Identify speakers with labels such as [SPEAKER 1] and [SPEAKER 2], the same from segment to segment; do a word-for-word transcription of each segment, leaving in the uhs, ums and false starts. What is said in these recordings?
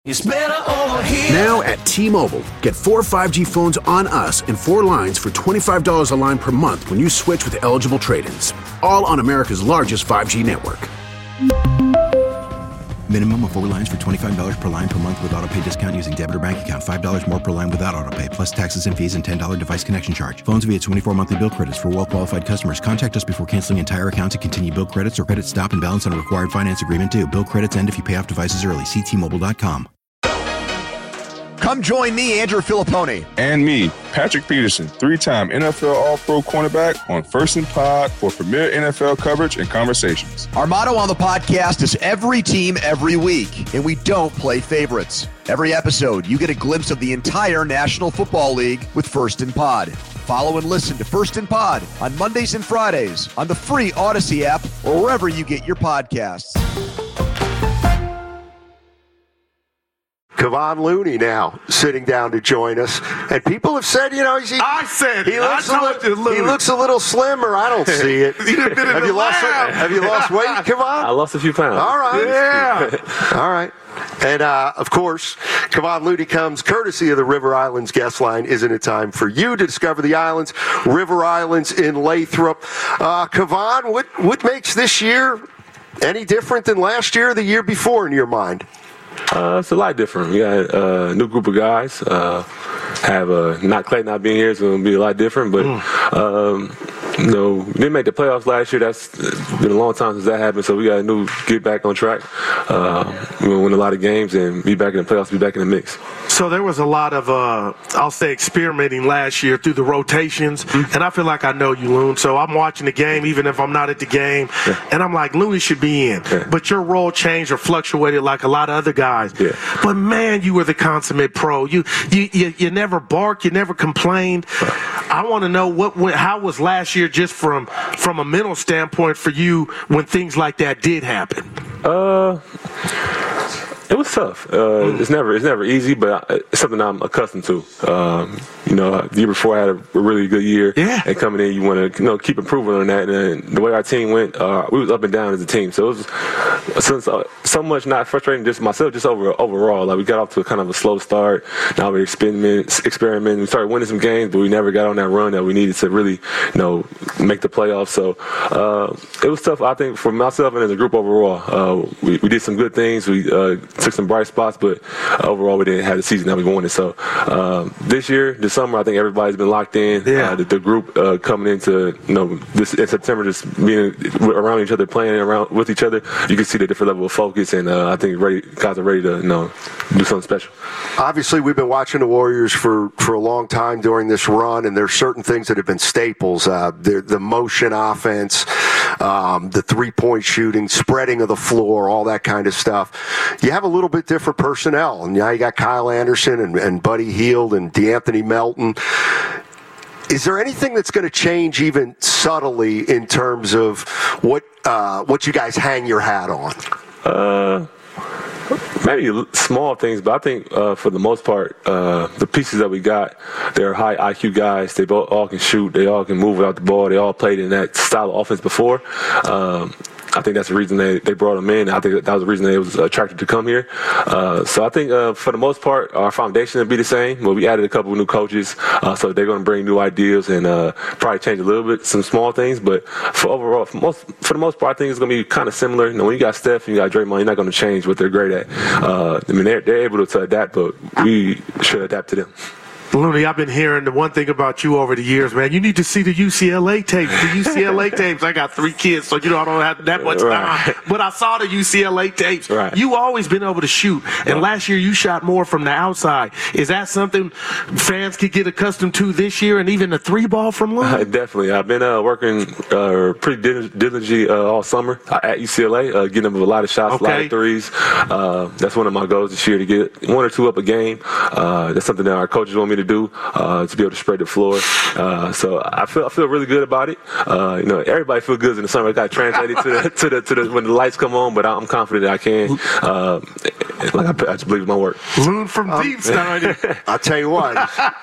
[SPEAKER 1] It's better over here.
[SPEAKER 2] Now at T-Mobile, get four five G phones on us and four lines for twenty-five dollars a line per month when you switch with eligible trade-ins. All on America's largest five G network.
[SPEAKER 3] Minimum of four lines for twenty-five dollars per line per month with autopay discount using debit or bank account. five dollars more per line without autopay, plus taxes and fees and ten dollars device connection charge. Phones via twenty-four monthly bill credits for well-qualified customers. Contact us before canceling entire account to continue bill credits or credit stop and balance on a required finance agreement due. Bill credits end if you pay off devices early. See T Mobile dot com.
[SPEAKER 4] Come join me, Andrew Filippone.
[SPEAKER 5] And me, Patrick Peterson, three-time N F L All-Pro cornerback on First and Pod for premier N F L coverage and conversations.
[SPEAKER 4] Our motto on the podcast is every team, every week, and we don't play favorites. Every episode, you get a glimpse of the entire National Football League with First and Pod. Follow and listen to First and Pod on Mondays and Fridays on the free Odyssey app or wherever you get your podcasts.
[SPEAKER 6] Kevon Looney now sitting down to join us, and people have said, you know, he's, he,
[SPEAKER 7] I said
[SPEAKER 6] he looks
[SPEAKER 7] I
[SPEAKER 6] a little,
[SPEAKER 7] little,
[SPEAKER 6] he looks a little slimmer. I don't see it. have you lost? Have you lost weight, Kevon?
[SPEAKER 8] I lost a few pounds.
[SPEAKER 6] All right,
[SPEAKER 7] yeah,
[SPEAKER 6] all right. And, uh, of course, Kevon Looney comes courtesy of the River Islands guest line. Isn't it time for you to discover the islands? River Islands in Lathrop. Uh, Kevon, what, what makes this year any different than last year or the year before in your mind?
[SPEAKER 8] Uh, it's a lot different. We got uh, a new group of guys. Uh, have uh, not Clay not being here, so it'll be a lot different. But mm. um, you know, we didn't make the playoffs last year. That's been a long time since that happened. So we got to new get back on track. Uh, we'll win a lot of games and be back in the playoffs. Be back in the mix.
[SPEAKER 7] So there was a lot of, uh, I'll say, experimenting last year through the rotations, mm-hmm. and I feel like I know you, Loon. So I'm watching the game, even if I'm not at the game, yeah. and I'm like, Looney should be in. Yeah. But your role changed or fluctuated like a lot of other guys.
[SPEAKER 8] Yeah.
[SPEAKER 7] But, man, you were the consummate pro. You you, you, you never barked. You never complained. Right. I want to know, what, what how was last year just from, from a mental standpoint for you when things like that did happen?
[SPEAKER 8] Uh... It was tough. Uh, mm. It's never it's never easy, but it's something I'm accustomed to. Um, you know, the year before I had a, a really good year,
[SPEAKER 7] yeah.
[SPEAKER 8] and coming in, you want to you know keep improving on that. And the way our team went, uh, we was up and down as a team. So it was so, so, so much not frustrating just myself, just over overall. Like we got off to a kind of a slow start. Now we're experiment, experimenting. We started winning some games, but we never got on that run that we needed to really, you know, make the playoffs. So uh, it was tough. I think for myself and as a group overall, uh, we, we did some good things. We uh, took some bright spots, but uh, overall we didn't have the season that we wanted. So um, this year, this summer, I think everybody's been locked in.
[SPEAKER 7] Yeah.
[SPEAKER 8] Uh, the, the group uh, coming into you know this in September, just being around each other, playing around with each other, you can see the different level of focus, and uh, I think ready, guys are ready to you know do something special.
[SPEAKER 6] Obviously, we've been watching the Warriors for, for a long time during this run, and there's certain things that have been staples. Uh, the, the motion offense, um, the three-point shooting, spreading of the floor, all that kind of stuff. You have a little bit different personnel, and now you got Kyle Anderson and, and Buddy Hield and DeAnthony Melton. Is there anything that's going to change even subtly in terms of what uh, what you guys hang your hat on?
[SPEAKER 8] Uh, maybe small things, but I think uh, for the most part, uh, the pieces that we got, they're high I Q guys. They both all can shoot. They all can move without the ball. They all played in that style of offense before. Um, I think that's the reason they, they brought them in. I think that was the reason they was attracted to come here. Uh, so I think uh, for the most part, our foundation will be the same. But we added a couple of new coaches, uh, so they're going to bring new ideas and uh, probably change a little bit, some small things. But for overall, for most for the most part, I think it's going to be kind of similar. You know, when you got Steph and you got Draymond, you're not going to change what they're great at. Uh, I mean, they're, they're able to adapt, but we should adapt to them.
[SPEAKER 7] Looney, I've been hearing the one thing about you over the years, man. You need to see the U C L A tapes. The U C L A tapes. I got three kids, so you know I don't have that much time. Right. But I saw the U C L A tapes.
[SPEAKER 8] Right.
[SPEAKER 7] You always been able to shoot, and right. last year you shot more from the outside. Is that something fans could get accustomed to this year, and even the three ball from Looney?
[SPEAKER 8] Uh, definitely. I've been uh, working uh, pretty diligently uh, all summer at U C L A, uh, getting them a lot of shots, okay. a lot of threes. Uh, that's one of my goals this year, to get one or two up a game. Uh, that's something that our coaches want me to to do, uh, to be able to spread the floor. Uh, so I feel I feel really good about it. Uh, you know, everybody feels good in the summer. I got to translate it to the, to the to the when the lights come on, but I'm confident that I can. Uh, like I, I just believe in my work.
[SPEAKER 7] Loon from um, Deep Stein.
[SPEAKER 6] I'll tell you what,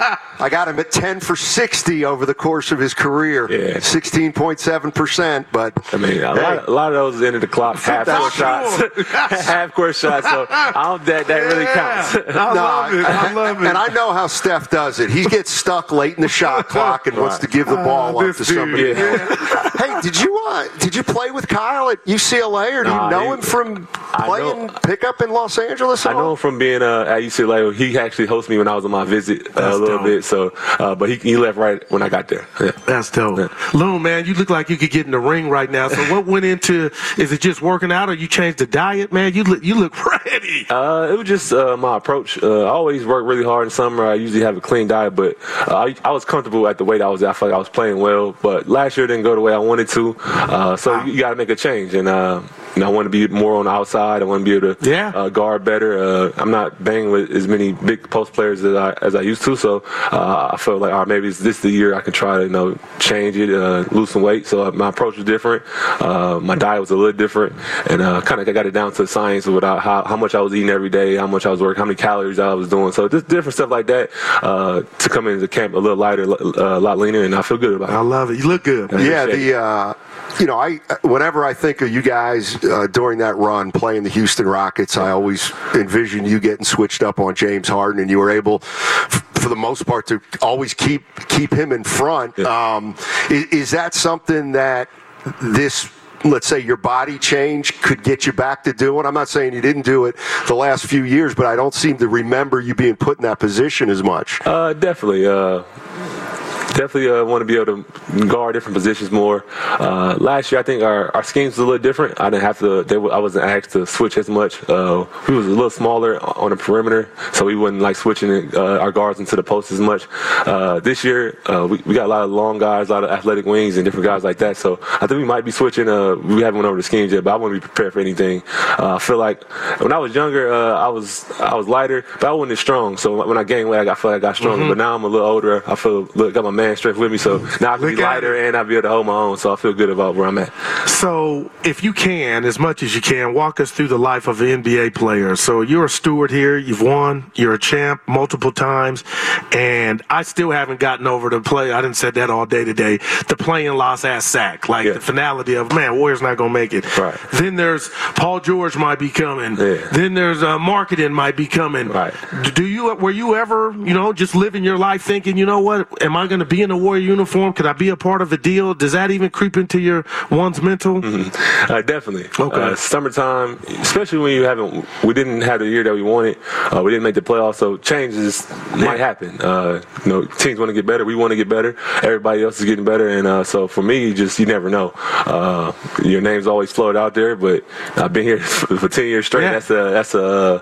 [SPEAKER 6] I got him at ten for sixty over the course of his career.
[SPEAKER 8] Yeah.
[SPEAKER 6] sixteen point seven percent, but
[SPEAKER 8] I mean, a, hey. lot, a lot of those end of the clock, half court shots, half court shots. So I don't, that that really counts.
[SPEAKER 7] I
[SPEAKER 6] no,
[SPEAKER 7] love it. I love it.
[SPEAKER 6] And I know how Steph does it. He gets stuck late in the shot clock and wants to give the ball uh, up to dude, somebody
[SPEAKER 8] yeah.
[SPEAKER 6] else. Hey, did you uh, did you play with Kyle at U C L A, or do
[SPEAKER 8] nah,
[SPEAKER 6] you know
[SPEAKER 8] he,
[SPEAKER 6] him from playing pickup in Los Angeles?
[SPEAKER 8] I know him from being uh, at U C L A. He actually hosted me when I was on my visit uh, a little dope. bit. So, uh, but he, he left right when I got there. Yeah.
[SPEAKER 7] That's dope. Yeah. Loon, man, you look like you could get in the ring right now. So, what went into? Is it just working out, or you changed the diet, man? You look you look ready.
[SPEAKER 8] Uh, it was just uh, my approach. Uh, I always work really hard in summer. I usually have a clean diet, but uh, I, I was comfortable at the weight I was at. I felt like I was playing well, but last year didn't go the way I wanted to. Uh, so wow. you, you got to make a change, and uh, you know, I want to be more on the outside. I want to be able to
[SPEAKER 7] yeah.
[SPEAKER 8] uh, guard better. Uh, I'm not banging with as many big post players as I as I used to, so uh, I felt like, all right, maybe it's this the year I can try to you know change it, uh, lose some weight. So my approach was different. Uh, my diet was a little different, and uh, kind of got it down to science without how, how much I was eating every day, how much I was working, how many calories I was doing. So just different stuff like that uh, to come into camp a little lighter, uh, a lot leaner, and I feel good about it.
[SPEAKER 7] I love it. You look good.
[SPEAKER 6] Yeah, the uh, you know, I whenever I think of you guys uh, during that run playing the Houston Rockets, I always envision you getting switched up on James Harden, and you were able, f- for the most part, to always keep keep him in front.
[SPEAKER 8] Yeah.
[SPEAKER 6] Um, is, is that something that this, let's say, your body change could get you back to doing? I'm not saying you didn't do it the last few years, but I don't seem to remember you being put in that position as much.
[SPEAKER 8] Uh, definitely. Uh, Definitely uh, want to be able to guard different positions more. Uh, last year, I think our, our schemes was a little different. I didn't have to. They, I wasn't asked to switch as much. Uh, we was a little smaller on the perimeter, so we wasn't like switching uh, our guards into the post as much. Uh, this year, uh, we, we got a lot of long guys, a lot of athletic wings, and different guys like that. So I think we might be switching. Uh, we haven't went over the schemes yet, but I want to be prepared for anything. Uh, I feel like when I was younger, uh, I was I was lighter, but I wasn't as strong. So when I gained weight, I feel like I got stronger. Mm-hmm. But now I'm a little older. I feel look, got my man strength with me, so now I can Look be lighter and I'll be able to hold my own, so I feel good about where I'm at.
[SPEAKER 7] So if you can, as much as you can, walk us through the life of an N B A player. So you're a steward here, you've won, you're a champ multiple times, and I still haven't gotten over the play, I didn't say that all day today, the playing lost ass sack, like yeah. the finality of, man, Warriors not going to make it.
[SPEAKER 8] Right.
[SPEAKER 7] Then there's Paul George might be coming.
[SPEAKER 8] Yeah.
[SPEAKER 7] Then there's uh, marketing might be coming.
[SPEAKER 8] Right.
[SPEAKER 7] Do you, were you ever, you know, just living your life thinking, you know what, am I going to be in a Warrior uniform? Could I be a part of a deal? Does that even creep into your one's mental?
[SPEAKER 8] Mm-hmm. Uh, definitely.
[SPEAKER 7] Okay.
[SPEAKER 8] Uh, summertime, especially when you haven't, we didn't have the year that we wanted. Uh, we didn't make the playoffs, so changes yeah. might happen. Uh, you know, teams want to get better. We want to get better. Everybody else is getting better, and uh, so for me, just you never know. Uh, your name's always floated out there, but I've been here for ten years straight. Yeah. That's a that's a.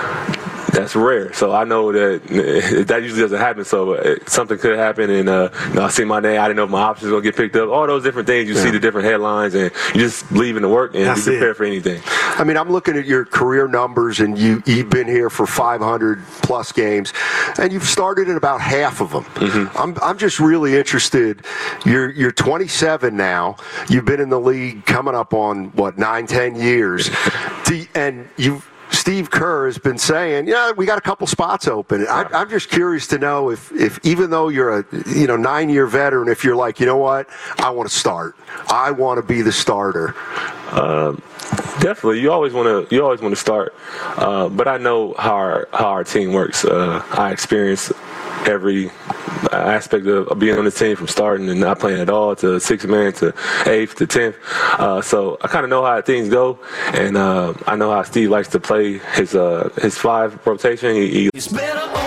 [SPEAKER 8] That's rare, so I know that that usually doesn't happen. So something could happen, and uh, you know, I see my name. I didn't know if my options were gonna get picked up. All those different things. You yeah. see the different headlines, and you just leave in the work and
[SPEAKER 7] That's
[SPEAKER 8] be prepared
[SPEAKER 7] it.
[SPEAKER 8] for anything.
[SPEAKER 6] I mean, I'm looking at your career numbers, and you you've been here for five hundred plus games, and you've started in about half of them.
[SPEAKER 8] Mm-hmm.
[SPEAKER 6] I'm I'm just really interested. You're you're twenty-seven now. You've been in the league coming up on what nine, ten years, and you've. Steve Kerr has been saying, yeah, we got a couple spots open. I, I'm just curious to know if, if even though you're a you know nine-year veteran, if you're like, you know what, I want to start. I want to be the starter.
[SPEAKER 8] Um, definitely, you always want to. You always want to start. Uh, but I know how our how our team works. Uh, I experience every aspect of being on the team, from starting and not playing at all to sixth man to eighth to tenth. Uh, so I kind of know how things go, and uh, I know how Steve likes to play his uh, his five rotation. He, he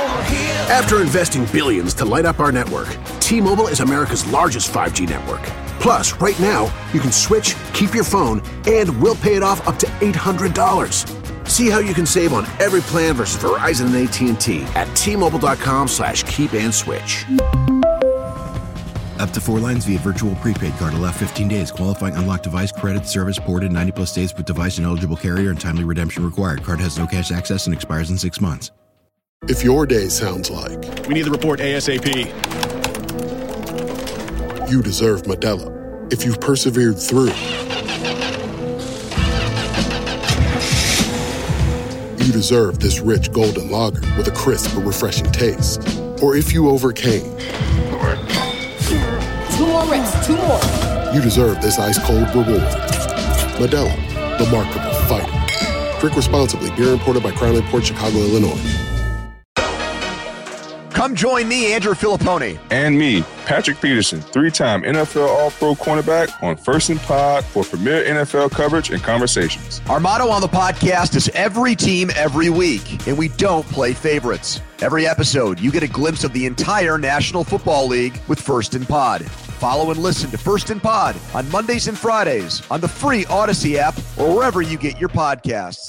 [SPEAKER 2] After investing billions to light up our network, T-Mobile is America's largest five G network. Plus, right now, you can switch, keep your phone, and we'll pay it off up to eight hundred dollars. See how you can save on every plan versus Verizon and A T and T at T-Mobile.com slash keep and switch.
[SPEAKER 3] Up to four lines via virtual prepaid card. Allow fifteen days. Qualifying unlocked device credit service ported ninety plus days with device and eligible carrier and timely redemption required. Card has no cash access and expires in six months.
[SPEAKER 1] If your day sounds like
[SPEAKER 9] we need the report ASAP,
[SPEAKER 1] you deserve Modelo. If you've persevered through, you deserve this rich golden lager with a crisp but refreshing taste. Or if you overcame,
[SPEAKER 10] two more reps, two more.
[SPEAKER 1] You deserve this ice-cold reward. Modelo, the mark of a fighter. Drink responsibly. Beer imported by Crown Imports, Chicago, Illinois.
[SPEAKER 4] Come join me, Andrew Filippone.
[SPEAKER 5] And me, Patrick Peterson, three-time N F L All-Pro cornerback on First and Pod for premier N F L coverage and conversations.
[SPEAKER 4] Our motto on the podcast is every team, every week, and we don't play favorites. Every episode, you get a glimpse of the entire National Football League with First and Pod. Follow and listen to First and Pod on Mondays and Fridays on the free Odyssey app or wherever you get your podcasts.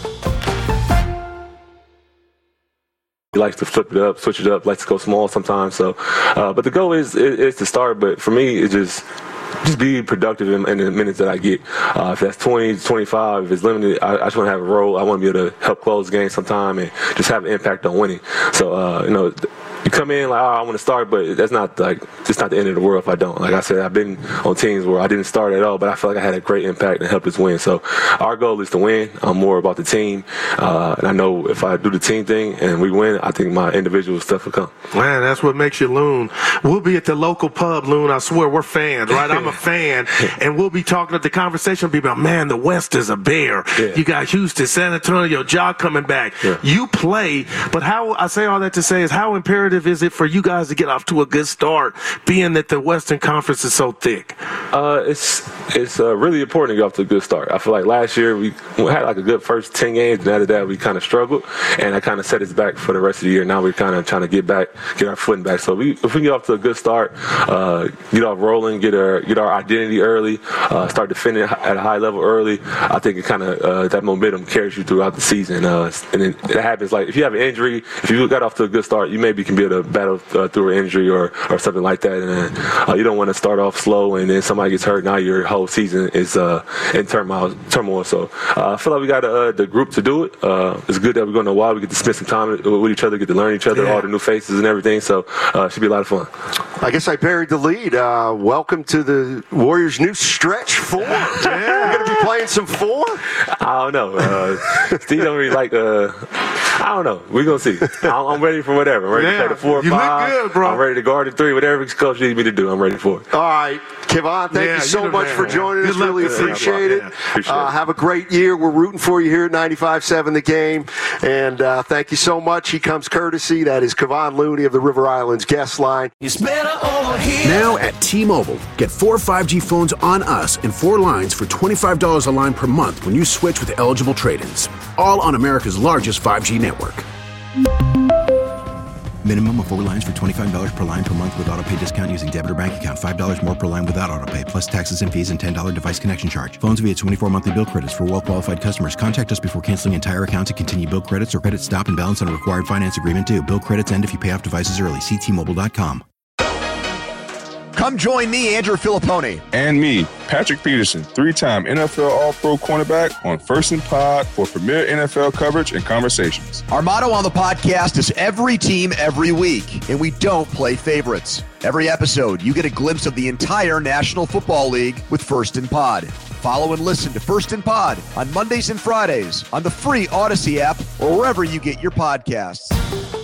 [SPEAKER 8] He likes to flip it up, switch it up, likes to go small sometimes. So, uh, but the goal is, is is to start. But for me, it's just just be productive in, in the minutes that I get. Uh, if that's twenty, twenty-five, if it's limited, I, I just want to have a role. I want to be able to help close games sometime and just have an impact on winning. So, uh, you know, you come in like, oh, I want to start, but that's not like, it's not the end of the world if I don't. Like I said, I've been on teams where I didn't start at all, but I feel like I had a great impact and helped us win. So our goal is to win. I'm more about the team. Uh, and I know if I do the team thing and we win, I think my individual stuff will come.
[SPEAKER 7] Man, that's what makes you Loon. We'll be at the local pub, Loon. I swear, we're fans, right? I'm a fan. And we'll be talking, the conversation will be about, man, the West is a bear. Yeah. You got Houston, San Antonio, Ja coming back. Yeah. You play, but how, I say all that to say is how imperative is it for you guys to get off to a good start, being that the Western Conference is so thick?
[SPEAKER 8] Uh, it's it's uh, really important to get off to a good start. I feel like last year we, we had like a good first ten games, and after that we kind of struggled, and that kind of set us back for the rest of the year. Now we're kind of trying to get back, get our footing back. So we, if we get off to a good start, uh, get off rolling, get our get our identity early, uh, start defending at a high level early, I think it kind of uh, that momentum carries you throughout the season. Uh, and then it happens like if you have an injury, if you got off to a good start, you maybe can be able to battle uh, through an injury or, or something like that. And uh, you don't want to start off slow and then somebody gets hurt. Now your whole season is uh, in turmoil. turmoil. So uh, I feel like we got uh, the group to do it. Uh, it's good that we're going to while we get to spend some time with each other, get to learn each other, yeah. all the new faces and everything. So uh, it should be a lot of fun.
[SPEAKER 6] I guess I buried the lead. Uh, welcome to the Warriors' new stretch four. Yeah. We're going to be playing some four?
[SPEAKER 8] I don't know. Uh, Steve don't really like, uh, I don't know. We're going to see. I'm, I'm ready for whatever. I'm ready yeah. to play the four or
[SPEAKER 7] you
[SPEAKER 8] five.
[SPEAKER 7] You look good, bro.
[SPEAKER 8] I'm ready to guard the three. Whatever coach needs me to do, I'm ready for it.
[SPEAKER 6] All right. Kevon, thank yeah, you so much man. for joining us. Really appreciate it.
[SPEAKER 8] Appreciate
[SPEAKER 6] uh,
[SPEAKER 8] it.
[SPEAKER 6] Have a great year. We're rooting for you here at ninety-five seven The Game. And uh, thank you so much. He comes courtesy. That is Kevon Looney of the River Islands Guest Line.
[SPEAKER 2] Now at T-Mobile, get four five G phones on us and four lines for twenty-five dollars a line per month when you switch with eligible trade-ins. All on America's largest five G network.
[SPEAKER 3] Minimum of four lines for twenty-five dollars per line per month with autopay discount using debit or bank account. five dollars more per line without autopay, plus taxes and fees and ten dollars device connection charge. Phones via twenty-four monthly bill credits for well-qualified customers. Contact us before canceling entire account to continue bill credits or credit stop and balance on a required finance agreement due. Bill credits end if you pay off devices early. See T Mobile dot com.
[SPEAKER 4] Come join me, Andrew Filippone.
[SPEAKER 5] And me, Patrick Peterson, three-time N F L All-Pro cornerback on First and Pod for premier N F L coverage and conversations.
[SPEAKER 4] Our motto on the podcast is every team, every week, and we don't play favorites. Every episode, you get a glimpse of the entire National Football League with First and Pod. Follow and listen to First and Pod on Mondays and Fridays on the free Odyssey app or wherever you get your podcasts.